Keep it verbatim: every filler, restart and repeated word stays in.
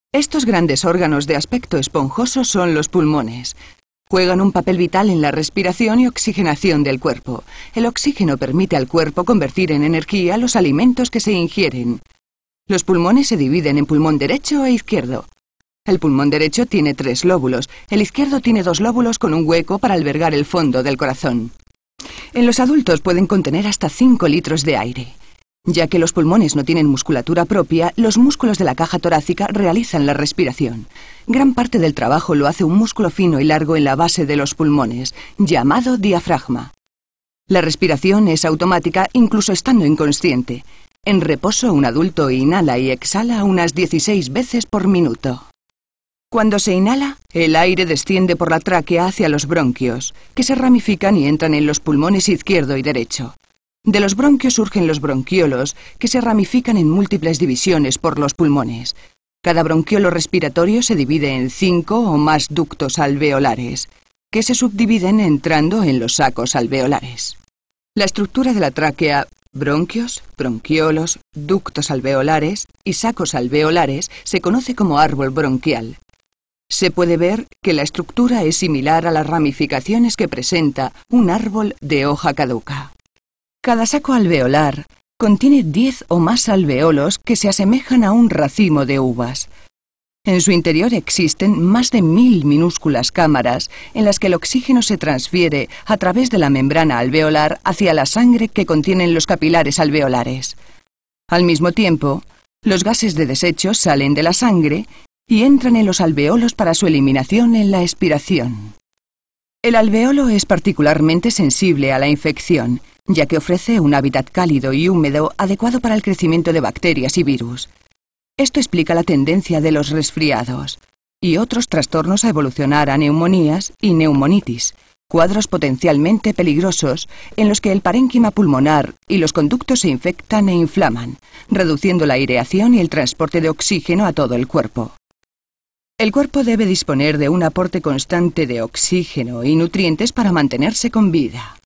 Estos grandes órganos de aspecto esponjoso son los pulmones. Juegan un papel vital en la respiración y oxigenación del cuerpo. El oxígeno permite al cuerpo convertir en energía los alimentos que se ingieren. Los pulmones se dividen en pulmón derecho e izquierdo. El pulmón derecho tiene tres lóbulos. El izquierdo tiene dos lóbulos con un hueco para albergar el fondo del corazón. En los adultos pueden contener hasta cinco litros de aire. Ya que los pulmones no tienen musculatura propia, los músculos de la caja torácica realizan la respiración. Gran parte del trabajo lo hace un músculo fino y largo en la base de los pulmones, llamado diafragma. La respiración es automática incluso estando inconsciente. En reposo, un adulto inhala y exhala unas dieciséis veces por minuto. Cuando se inhala, el aire desciende por la tráquea hacia los bronquios, que se ramifican y entran en los pulmones izquierdo y derecho. De los bronquios surgen los bronquiolos, que se ramifican en múltiples divisiones por los pulmones. Cada bronquiolo respiratorio se divide en cinco o más ductos alveolares, que se subdividen entrando en los sacos alveolares. La estructura de la tráquea, bronquios, bronquiolos, ductos alveolares y sacos alveolares, se conoce como árbol bronquial. Se puede ver que la estructura es similar a las ramificaciones que presenta un árbol de hoja caduca. Cada saco alveolar contiene diez o más alveolos que se asemejan a un racimo de uvas. En su interior existen más de mil minúsculas cámaras en las que el oxígeno se transfiere a través de la membrana alveolar hacia la sangre que contienen los capilares alveolares. Al mismo tiempo, los gases de desecho salen de la sangre y entran en los alveolos para su eliminación en la expiración. El alveolo es particularmente sensible a la infección, ya que ofrece un hábitat cálido y húmedo adecuado para el crecimiento de bacterias y virus. Esto explica la tendencia de los resfriados y otros trastornos a evolucionar a neumonías y neumonitis, cuadros potencialmente peligrosos en los que el parénquima pulmonar y los conductos se infectan e inflaman, reduciendo la aireación y el transporte de oxígeno a todo el cuerpo. El cuerpo debe disponer de un aporte constante de oxígeno y nutrientes para mantenerse con vida.